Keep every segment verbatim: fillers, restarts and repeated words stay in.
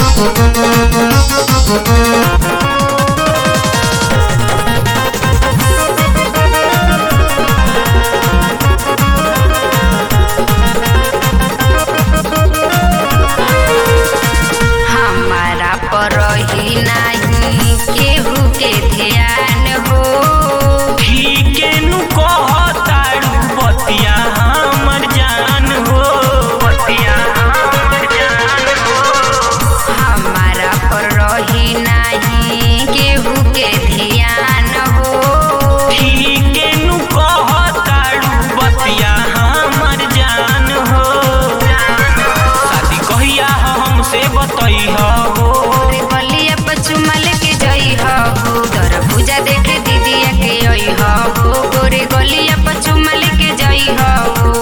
हमारा पर ही नहीं केहू के ध्यान हो। ठीके नु कहतारू बतिया हमर जान हो, बतिया हमर जान हो। हमारा पर ही नहीं केहू के ध्यान हो। ठीके नु कहतारू बतिया हमर जान हो। शादी कहिया हमसे बतई हो। गलिया पचुमा लेके जई हो, दर पूजा देखे दीदिया के आई हो। गोरे गलिया पचुमा लेके जई हो।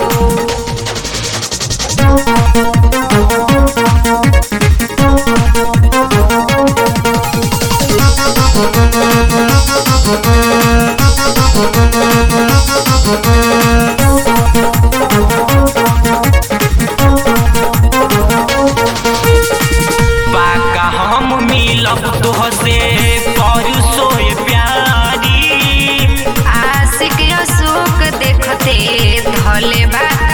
बाका हम मिलब तोहसे परसों प्यारी। आशिक अशोक देखते धले बात